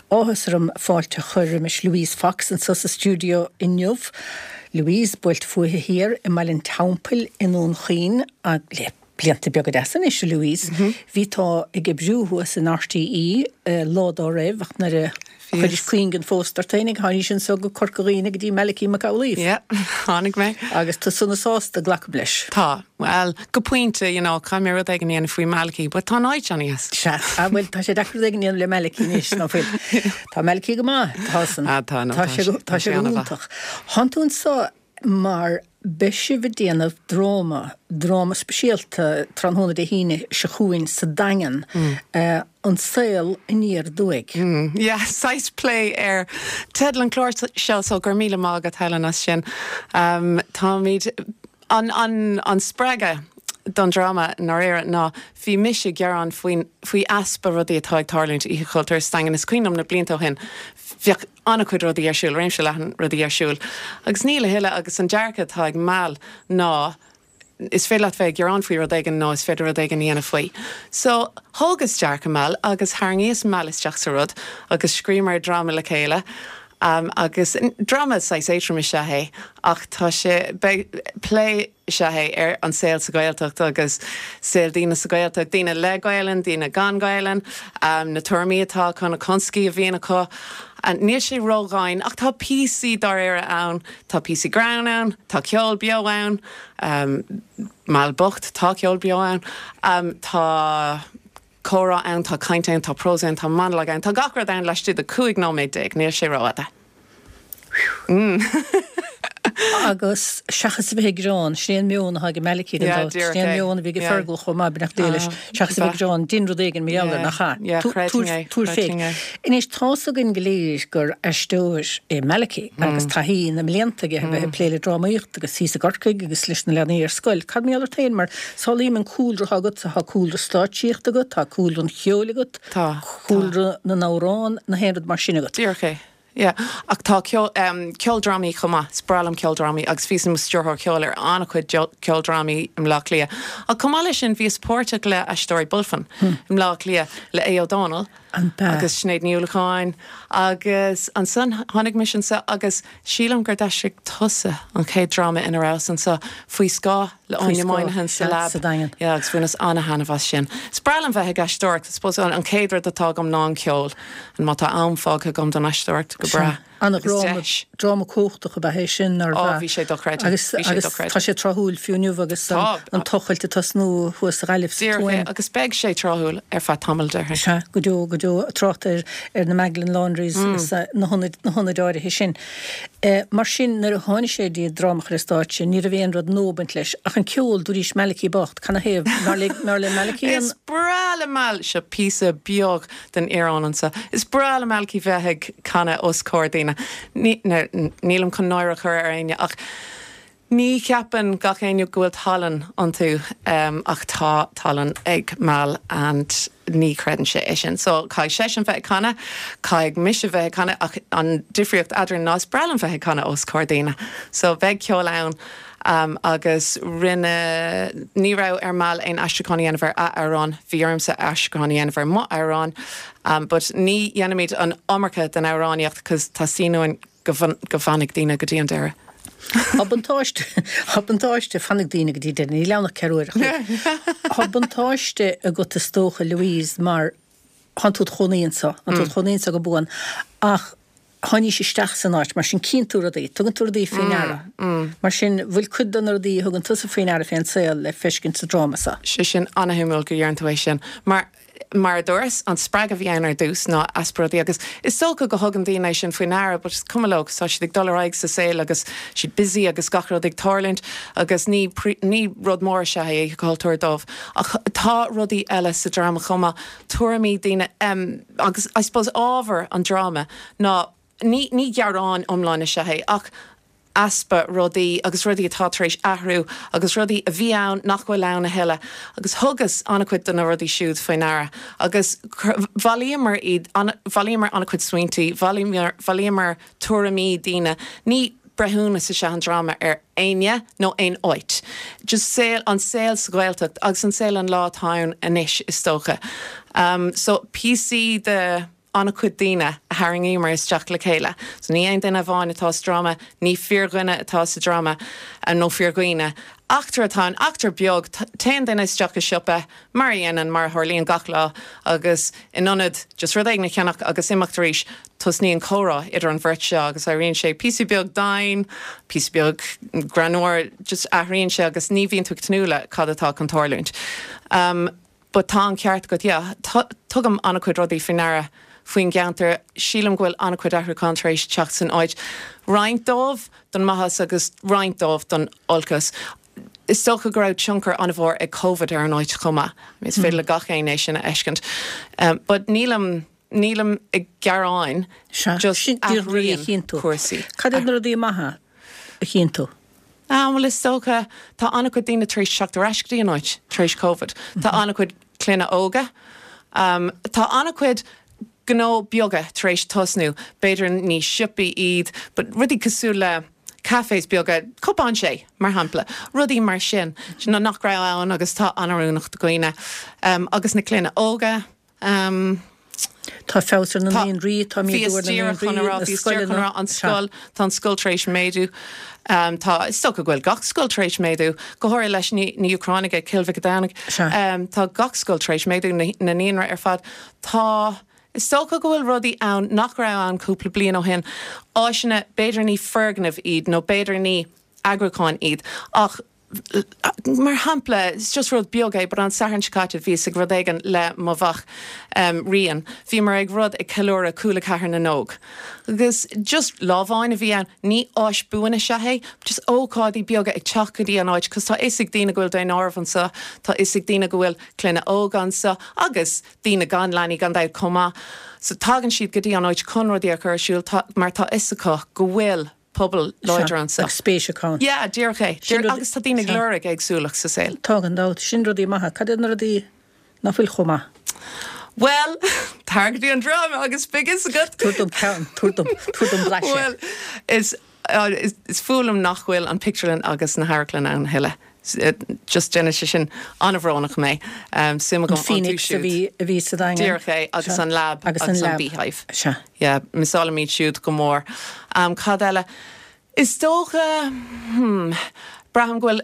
áhasram fáilte chuir mis Louise Fox an sa studio inniuh. Louise built fuithe hir I Malin Tampel in ón Chin a blianta beag desan is Louise. Bhí tá ag brúhu san RTE ládá raibh ach na chuidir cuingen fóstartainig háí sin so go corcoína go dtí Melicí Macauliffe. Yeah, hánig mé. Agus tá sunna sásta ghlacha bleis. Tá, well, go pointe, caiim ar ag an éana faoi Melicí, but tá náid an ias. Bhfuil tá sé dechar ag an éana le Melicí níos nó fil. Tá Melicí go má, tá sé gúntaach. Hanún sa mar beisi bh déanamh dráma spesialta tran de híine se chuin sa dagan an saoil in níor duig. Yeah, size play Tedlan Clór seo so gur míle mágad heilean as sin. Tá míad an sppraga don drama nar éire ná bhí mise gearán faoi aspa rudí atá ag tarlúint I chultúir stangan is cuinom na blianta hin. Bhíoh anna chuid rudí arsúil, réimse lehan rudí arsúil. Agus níle hiile agus an dearcha tá ag máil ná is féile bheith gearán faoi rudagan ná is féidir rudagan íana faoi. So, thógus dearcha máil agus thar-níos máil isteach sa rud agus scrímar drama le chéile. Agus drama sais éitrim is sehé ach tá sé play sehé an saoil sa gailteacht agus saoil dína sa gailteacht dína le gailen, dína gan gailen, na tuirmí atá chuna conscí a bhíana acu an níl sé rógáin ach tá PC dar éire ann, tá PC ground ann, tá ceol bio ann, mal bocht tá ceol bio ann, tá Córa an tá cainte an tá prósa an tá manlag an tá gachar an leis de cuaig nóméid níl sé ráta. Agus seachas bheith grán, snéan miúna ha go Melicí den dát, snéan miúna bhí go fergul chomá benach déiles, seachas bheith grán, din rudégan miála nach cha. Túr féig. Inis tásagin goléis gur eistóir Melicí, agus tá hí na mléantaige bheith pléile drámaíocht agus sísa garcaig agus leis na leanaíar scoil. Cad miála tain mar sálíim an cúlra hagat sa ha cúlra stáitsíocht agat, tá cúlra an cheolagat, cúlra na nárán na héad mar sinagat. Díorché. Yeah, ach tá ceoldramaí chumá, sprálam ceoldramaí agus fís mu stúrthór ceol anna chuid ceoldramaí im lách lia. A cumáile sin bhís pórteach le eistóirí bulfan im lách lia le A. O'Donnell agus Sinead Niúlacháin agus an san tháinig mission sa agus sílam gur deisrig tusa an chéad drama in arás an sa faoi scá le aine maithe sa lab. Yeah, agus funas anna hanamh sin. Sprálam bheith eistóirt, suppose an céadra atá gom ná an ceol an má tá amfág gom don eistóirt go bra. Anna drama cóchtach a bheit sin ar bhí sé dochreid. Agus tá sé trahúil fiúniuh agus an tochailte tasnú thuas railih Díorché, agus beg sé trahúil ar fa tamilde. Se go dó trocht ar na Magdalen Laundries na honna áirithe sin. Mar sin nar a tháinig sé dí drama christáit ní a bhéon rud nóbant leis ach an ceol dúrís Melicí bocht canna héamh mar le Melicí Is brála mal se písa beag den éanansa. Is brála Melicí bheittheag canna os códaína. Nílam chun náire chur ar aine ach ní ceapan gach aine gúil talan an tú ach tá talan ag mal and ní credan sé é sin. So caig sé sin bheith canna, caig mis bheith canna ach an difriocht adrin nás brelan bheith canna os códaína. So bheith ceol ann agus rinne ní rah ar mal ein astrachaní anmhar a arán, bhí ormsa astrachaní anmhar má arán, but ní dhéanamid an amarcha den aráníocht cos tá síúin go fannig dína go dtíon deire. Habbantáiste fannig dína go dtí den í leannach ceúir. Habbantáiste a go a stócha Louise mar han túd choníonsa, go buan ach Honní sé steach san áit, mar sin cínúra dí, tugann túra dí féinara. Mar sin bhfuil cudan ar dí thugann tusa féinara féin saoil le fiscin sa drámasa. Si sin anahimúil go dhearntuéis sin. Mar doras an sppraga bhíon ar dús ná asprodí agus is socha go thugann dína sin féinara, but cumlóg sa si ag dularaig sa saoil agus si busy agus gachrod ag tarlint agus ní rud mór se ag gáiltúir dómh. Ach tá rudí eile sa drama chuma tuairimí dína agus I suppose ábhar an drama ná ní gearrán omláine se ach aspa rudí agus rudí atá tar éis ahrú agus rudí a bhí ann nach bhfuil lena heile agus thugus annacuid don rudí siúd féinara agus bhalíomar annacuid swinty bhalíomar tuairimí dína ní brethúna sa se an drama ar aine nó ein oit. Just sail an sail sa gailteacht agus an sail an látáin inis is tócha. So PC anna cuidína a haring mar isteach le chéile. So ní ein duna bháin atá drama, ní fearghine atá sa drama an nó fearghine. Achtar atá achtar beag ten duna isteach a sipa Marianne an mar Harlíon gachlá agus inionad just rud na cheannach agus imachtaríis tus ní an chórá idir an bhirt se agus a rion sé písí beag dain, písí beag granúir just a rion sé agus ní bhíonn tú tnúla cad atá contorlúint. But tá an ceart go tugam anna cuid rudaí finara faoin geantar sílam ghfuil anna cuid athra contraéis teach san áid roinndómh don maithas agus roinndómh don olcas. Is stocha go raibh tionchar anna bhór ag COVID ar an áid chuma. Is féidir le gachéin é sin a eiscint. But nílam ag gearáin just a rion cuasaí. Cad é rudaí maithe a chéantú? Well is stocha tá anna cuid daoine tréis seachtar eiscdaí an áid tréis COVID. Tá anna cuid cluine óga. Tá anna cuid gná beaga tréis tosnú, beidir ní sipaí iad, but rudí cosú le cafés beaga cupán sé mar hampla, rudí mar sin ná nach raibh ann agus tá anarúnach do goine agus na cluine óga. Tá féar na íon rí tá míúir an scoil tá scoiltrééis méadú. Tá sto go bhfuil gach scoiltrééis méadú, go háir leis ní Ucránaige cilmhah dánig. Tá gach scoiltrééis méadú na níonra ar fad. Tá is sto go bhfuil rudí ann nach raibh an cúpla blian ó hin áisina beidir ní fergnamh iad nó beidir ní agracáin iad ach mar hampla is just rud beagé, but an sahann sicáte ví sig rud éigen le má bhach rian. Bhí mar ag rud ag calóra cúla cahar na nóg. Agus just lábháin a bhí an ní áis buanna se hé, just ócádí beaga ag teach go dtí an áid, cos tá isig dína gohfuil dain áhansa, tá isig dína gohfuil cluine ógansa, agus dína gan leanaí gan daid comá. So tágann siad go dtí an áid conradí a chuirsúil mar tá isacá go bhfuil pobl láidransa. Ag spéisiáin. Yeah, díorché. Agus tá dína glóra ag súlach sa saoil. Tágan dát sin rudí maithe, cad é rudí nach bhfuil chumá? Well, targadí an drama agus bigus a gut. Túdum ceann, túdum blaise. Well, is fúlam nach bhfuil an picturelinn agus na Haraclan an heile. Just Genesis sin anbhránach mé. Sima go Phoenix a bhí sa dainge. Díorché agus an lab agus an beehive. Se. Yeah, misála míid siúd go mór. Cad eile is dócha braham ghfuil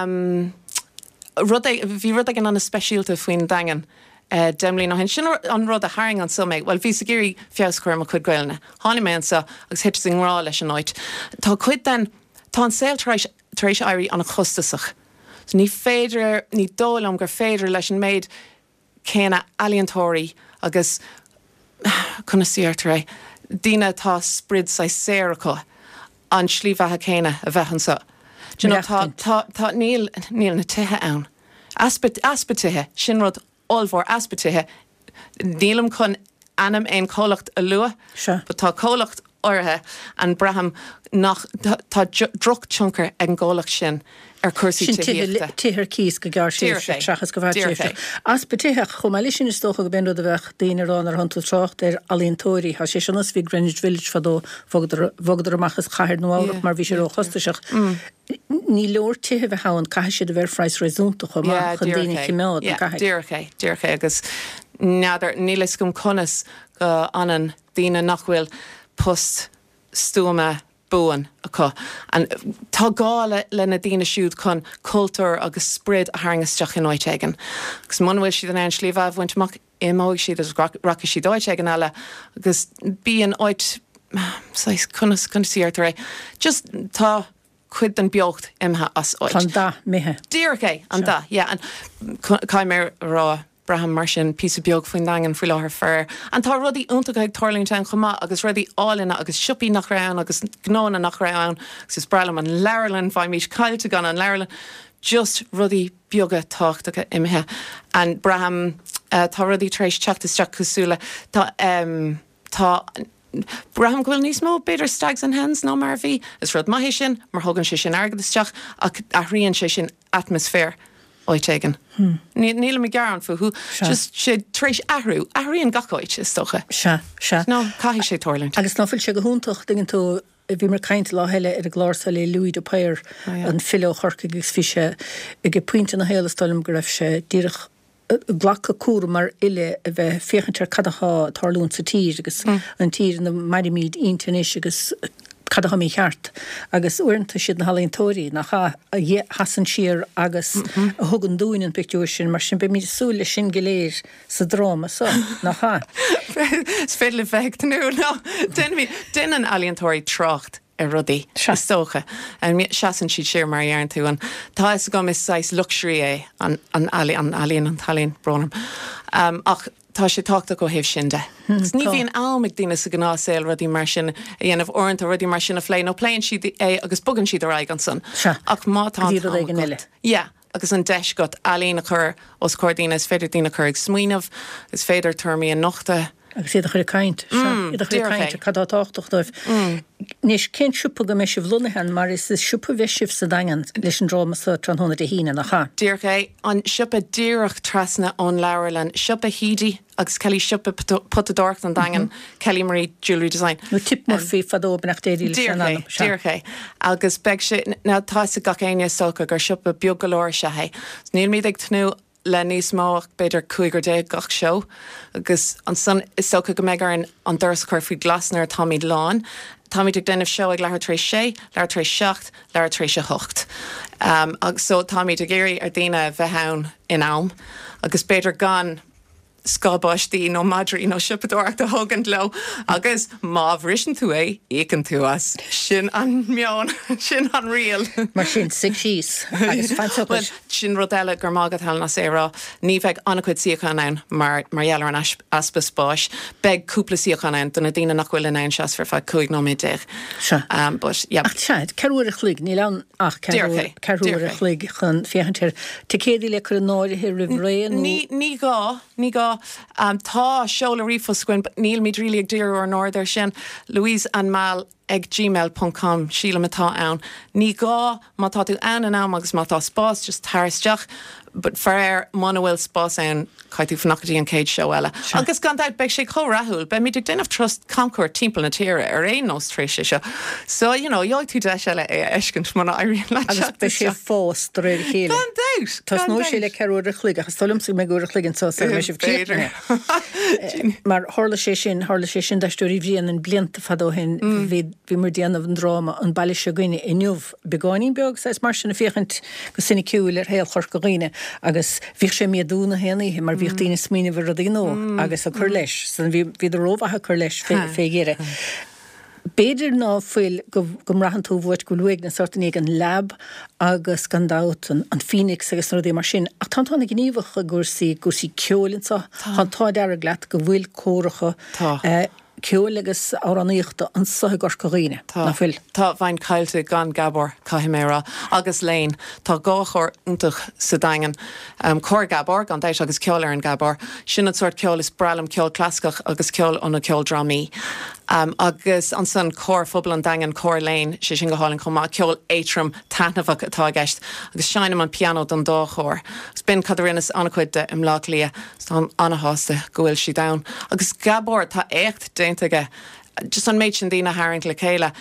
bhí rud ag an anna speisialta faoin daingan. Demlí nó hen sin an rud a haing an sumé, well ví sa géirí fioscuir a chud gailna. Hána méansa agus hit sin rá leis an áit. Tá chuid den tá an saoil tréis airí an a chustasach. So ní féidir ní dólam gur féidir leis an méid céna alientóirí agus chuna siartar dína tá sprid sa séracha an slíomhethe céine a bheithansa. Tá níl na tuthe ann. Aspatithe sin rud allmhór aspatithe nílam chun anam éon cólacht a lua, tá cólacht orthe an braham nach tá droch tionkar an ggólacht sin ar cuasaí tíochta. Tíhir cís go gar seachas go bhhairtíochta. Aspatithe chumáile sin is tócha go benú a bheith daoine rán ar hanú trocht ar alíontóirí, tá sé sinnas bhí Greenwich Village fadó fogdar amachchas chair nóach mar bhí sé ó chostaseach. Ní leor tithe bheith háin cai siad a bhar freiis réúnta chu má chu daoine chiméad. Díorché agus neadar nílas gom conas go anan daoine nachhfuil post stúma buan acu. An tá gála lena daoine siúd chun cultúr agus sprid a haingasteach in áit aigen. Agus manhfuil siad an an slíomh bhaintach imóigh siad agus racha siad áit aigen eile agus bí an áit chunas siartar just tá chuid an beocht imthe as áit. An dá mithe. Díorché an dá, yeah, an caiimir rá braham mar sin pí beag faoin dagan frí láthir fearr. An tá rudí úntacha ag Tarlington chumá agus rudí álainna agus sipaí nach raibh agus gnána nach raibh ann agus is brelam an leirlann bhaid mís caiilte gan an leirlann just rudí beaga táchtacha imithe. An braham tá rudí tréis teachtasteach cosúla tá braham ghfuil níos mó beidir stags an hens ná mar bhí is rud maithé sin mar thugann sé sin agadasteach ach a rion sé sin atmosfér áitéigen. Níl me garan fu just sé tréis ahrúíon gacáid is stocha. Se. No, caihí sé Tarlington. Agus náfuil sé go húntaach dingin tú bhí mar caint lá heile ar a glása le Louis de Péir an fió chorca gus fiise ag go puinte na hélastalm go raibh sé díirech ghlacha cuara mar ile a bheith féchantar cadacha tarlún sa tír agus an tír na marimíd intanis agus cadacha mí cheart agus uanta siad na halíontóirí nach hasan siar agus a thugan dúin an picú sin mar sin be mí súla sin goléir sa dráma nach ha. Sfeile bheith nu den an alíontóirí trocht rudí stócha an seaan siad sér mar dhearan tú an tá is go is 6 luxury é an alíon an talíonn brónam ach tá sé táachta go héobh sin de. Ní bhíon almig dtíine sa gnásil rudí mar sin a dhéanamh orint a rudí mar sin a phléin ó pléin siad é agus bugan siad ar aig an san. Ach mátá agus an deis got alína chur os cordína is féidir dína chur ag smuoinmh, is féidir turmí an nochta. Agus iad a chuir caint, iad a chuir caint a cadátáchtach Nís cén siúpa go meisi bhlunathan mar is siúpa bheisibh sa dagan leis an dráma sa tróna de híine nach cha. Díorché an siúpa díireach trasna ón leabharlan, siúpa hídí agus celí siúpa potadort an dagan Kelly Marie Jewelry Design. No tip mar fí fadó benach déirí Díorché agus beg sé ná tá sa gacéine soca gur siúpa beaggalóir se hé. Níl míad ag tnú le níos máach beidir 2 gach seo agus an san is socha go méid ar an doras chuir faoi glasnar Táimid Lán. Táimid ag denmh seo ag lethir trééis 6, lethir trééis 7, lethir trééis 8. Agus so Táimid a géirí ar daine bheith ann in am agus beidir gan scabáistí nó madrí nó sipadúach a thugant le agus mábhrisin tú é écan tú as sin an meán sin an rial. Mar sin sig síos agus well, sin rodile gur mágad hell na sérá ní bheith annacuid síochan ann mar dhealar an aspa spáis beg cúpla síochan ann donna dtíine nach bhfuil in ann seas for fad 5 nó midéir. But yeah. Ach teid, ceúir a chlig, ní lean ach ceúir a chlig chun féchantir. Te cédí le chur an náide hir rihréan? Ní gá. Tá seola rífoscuin, but níl míid rilí ag dtíir ar nóir sin Louise an Mal ag gmail.com síla matá ann. Ní gá má tá tú an am agus má tá spás just tharisteach, but fear Manuel spás ann caitú fannachtaí an céid seo eile. Agus gan daid beag sé chomhrathúil, be míid ag déanamh trust concour timppla na tíre ar é nóstrééis seo. So, joag tú de eile é eiscint mna airíonn le agus be sé fós do réir chéile. Tás nó sé le ceúir a chlig agus tolum sig me gúir a chligin so me sé btíine. Mar hála sé sin deistúí bhríon an blianta fadó hin bhí mar déanamh an dráma an bailile se gine inniuh begáín beag sa mar sin na féchant go sinna ciúil ar héal chur go gine agus bhí sé mé dúna héanaí mar bhíh daoine smíine bhar a dtíó agus a chur leis san bhí a rómhathe chur leis fé géire. Beidir ná fuil go mrahan tú bhid go luig na sortan ag an lab agus gandát an Phoenix agus nó dé mar sin. A tána gníomhacha gursaí ceolinn sa tá dear a gleat go bhfuil córacha ceol agus áraníochta an sa gur coghine. Tá bhain caiilte gan Gabor Cahiméra agus léin tá gáchor úntach sa dagan cór Gabor gan déis agus ceol ar an Gabor sin an sort ceol is bralam ceol clascach agus ceol anna ceol dramí. Agus an san cór fphobal an dagan cór léin sé sin go hálinn chumá ceol éitrim tanamhach atá gceist agus seinam an piano don dóchór. Spin cadarinnas annacuid de im lá lia tá annahásta go bhfuil si da. Agus Gabor tá écht déinteige just an méid sin dína haing le chéile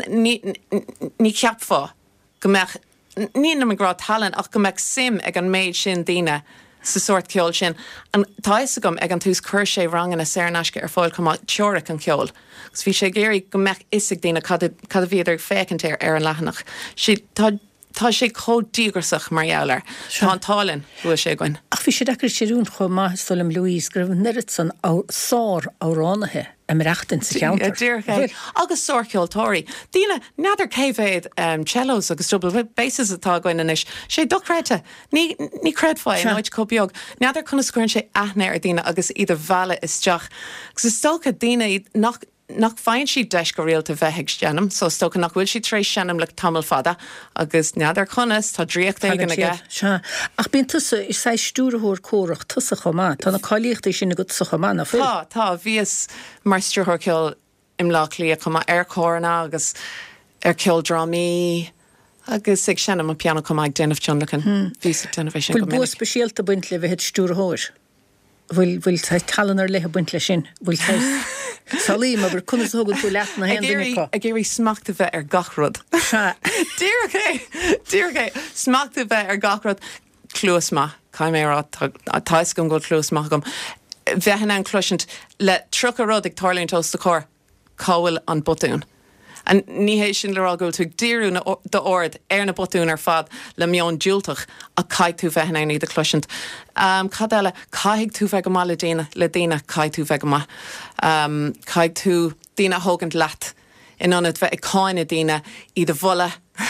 ní ceapfá go meach ní na grá talan ach go meach sim ag an méid sin dína sa sort ceol sin an táise gom ag an tús chur sé rangan a séarnáisce ar fáil chumá teorach an ceol. Gus bhí sé géirí go meach isig dína cad a bhíidir fécintéir ar an lehanach. Tá sé códígursach mar ealar. Tá an tálinn bhfuil sé goin. Ach bhí sé dechar séún chu maithstolim Louise gur nerit san sár áránathe am reachtain sa ceantar. Agus sórceoltóirí. Dína neidir céhhéad cellos agus trúbal basis atá goin inis. Sé dochreite. Ní credfáid áid copiog. Neidir chuna scuann sé aithne ar dína agus iad bhela isteach. Gus is tócha dína nach fáin si deis go réalta bheittheag seanam, so stocha nach bhfuil si trééis seanam le tamil fada, agus neidir chunas tá dríocht éigen aige. Ach bíon tusa is 6 stúrathór córach tusa chomá, tá na cáíochtta sin go tusa chomá na fuil. Tá bhíos mar stúrthór im lá lí chumá ar córanna agus ar ceol dramí, agus ag seanam an piano chumá ag déanamh John ví denahhééis go minic. Bhfuil bu speisialta buint le bheith stúrthóir. Bhfuil talan ar lethe buint le sin. Bhfuil Salí mar bur cunas thugann tú leat na hendacha. A géirí smachta bheith ar gachrod. Díorché, smachta bheith ar gachrod. clúasma caiimérá táis gom go clúasma gom. Bheithan an cloisint le tro a rud ag tarlíonn tosta cór cáil an botún. An níhééis sin le rágóil tú díú de ord na botún ar fad le mion dúltach a caiig tú bheithan í de cloisint. Cad eile caiig tú bheith go má le daine caiig tú bheith go má. Caiig tú daine thugant leat in anad bheith ag cáinna daine iad a bhola.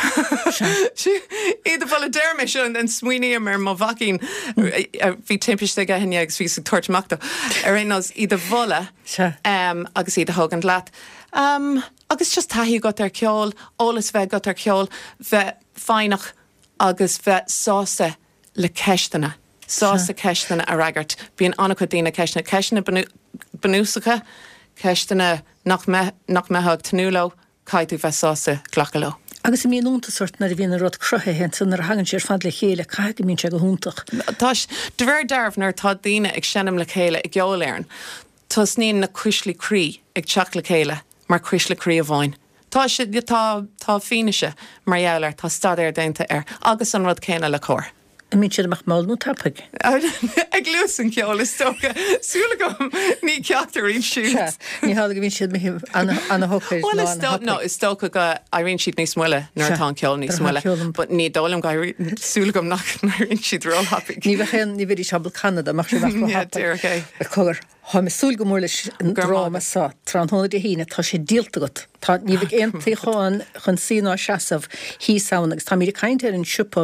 Iad a bhola deirme seo an smuoine mar má bhacín bhí timpiste go henne agus bhí sa tuairtachta ar rénos iad a bhola agus iad a thugant leat. Agus just taithí got ar ceol, ólas bheith got ar ceol, bheith fáinach agus bheith sása le ceistena. Sása ceistena a ragart. Bhíon annach daine ceistena banúsacha, ceistena nach methag tanúló, caiitú bheith sása ghlachaló. Agus mí únta sort na bhíon rud cruthe hen san ar hagann sér fad le chéile caiige mín se go húntaach. Táis de bhar dearbh nar tá daine ag seanam le chéile ag geolairn. Tá sníon na cuislí crí ag teach le chéile mar cuisle crí a bháin. Tá fineise mar dheallar tá stadéir dénta agus an rud céine le cór. A mín siad amach máil nó tappaig. Ag luúsan ceol is tócha súla gom ní ceachtar íon siúd. Ní hála go bhín siad anna hocair. No, is tócha go aíonn siad níos muile nar tá ceol níos muile, but ní dólam go súla gom nach aíonn siad ró hapig. Ní bheith ní bhí sabal Canada amach siad a cogur. Ha me súl go mór leis an dráma sa tránhóna híine tá sé díalta got. Tá ní bh éontaí cháin chun síná seasamh hí saoin agus tá mí caiinte ar an siúpa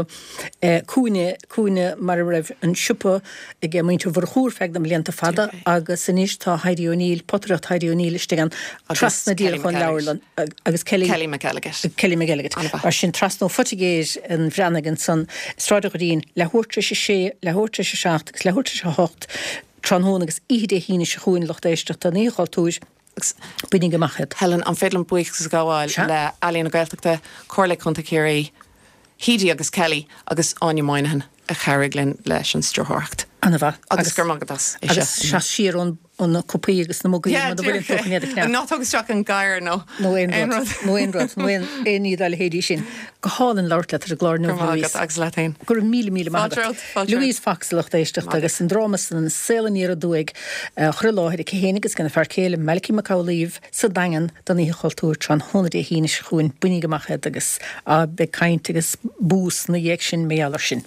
cúine mar raibh an siúpa ag muinte bhar chúr feag am léanta fada agus san níos tá Heidi O'Neill, Potter Heidi O'Neill istegan tras na díal chun leirlan agus Kelly McGilligan. Ar sin tras nó fotigéir an bhreanagan san stráide go dtíon lehuirte sé 7, agus lehuirte sé 8 Tranhónagus iad híine se chuin locht éisteach tá níáil túis buing gemachad. Helen an fédlam buichas gáháil le alíonna gailteachta cóirla chunta céirí Hídí agus Kelly agus Áine Moynihan a chariglen leis an stróthracht. Anna bha. Agus gur magadas. Agus se sír an copaí agus na mugaí na bhfuil tuchanéad a cneap. Not agus teach an gaiir nó. No éonrad, no éoníad eile héadí sin. Go hálan leirt le ar glár nó Louise. Agus letain. Gur mí Louise Foxlacht éisteach agus an drámas an sélaníar a dúig chruláid a chéanagus gan fear céile Melky McCaulíh sa dagan don í choultúr tran 100 híine chuin buine gemachad agus a be caint agus bús na dhéag sin méallar sin.